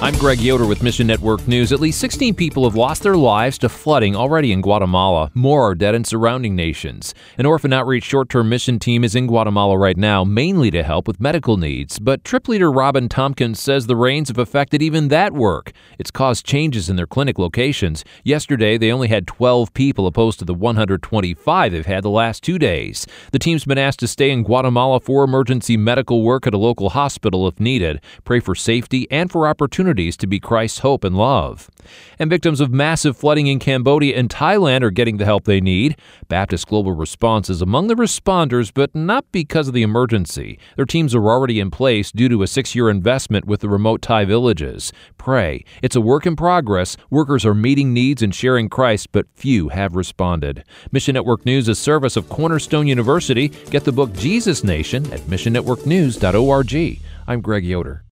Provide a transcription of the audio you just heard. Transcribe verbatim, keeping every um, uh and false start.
I'm Greg Yoder with Mission Network News. At least sixteen people have lost their lives to flooding already in Guatemala. More are dead in surrounding nations. An orphan outreach short-term mission team is in Guatemala right now, mainly to help with medical needs. But Trip Leader Robin Tompkins says the rains have affected even that work. It's caused changes in their clinic locations. Yesterday, they only had twelve people opposed to the one hundred twenty-five they've had the last two days. The team's been asked to stay in Guatemala for emergency medical work at a local hospital if needed. Pray for safety and for opportunities to be Christ's hope and love. And victims of massive flooding in Cambodia and Thailand are getting the help they need. Baptist Global Response is among the responders, but not because of the emergency. Their teams are already in place due to a six-year investment with the remote Thai villages. Pray. It's a work in progress. Workers are meeting needs and sharing Christ, but few have responded. Mission Network News is a service of Cornerstone University. Get the book Jesus Nation at mission network news dot org. I'm Greg Yoder.